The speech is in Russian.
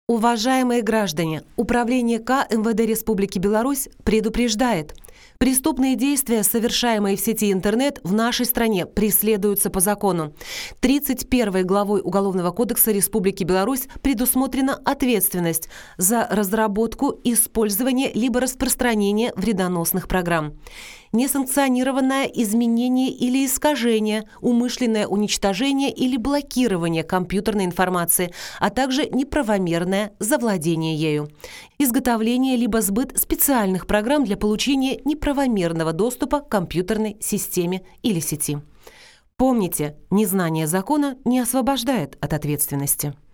Уважаемые граждане, Управление К МВД Республики Беларусь предупреждает: преступные действия, совершаемые в сети интернет, в нашей стране преследуются по закону. 31 главой Уголовного кодекса Республики Беларусь предусмотрена ответственность за разработку, использование либо распространение вредоносных программ. Несанкционированное изменение или искажение, умышленное уничтожение или блокирование компьютерной информации, а также неправомерное завладение ею. Изготовление либо сбыт специальных программ для получения неправомерного доступа к компьютерной системе или сети. Помните, незнание закона не освобождает от ответственности.